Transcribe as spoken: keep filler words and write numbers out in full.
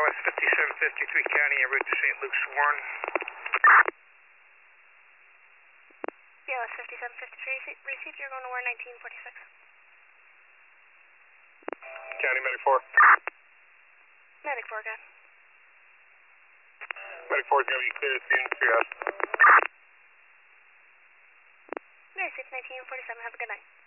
Dallas fifty-seven fifty-three County en route to Saint Luke's Warren. Dallas fifty-seven fifty-three received, you're going to Warren nineteen forty-six. County Medic four. Medic four, go. Medic four is going to be clear to see to your house. Received nineteen forty-seven, have a good night.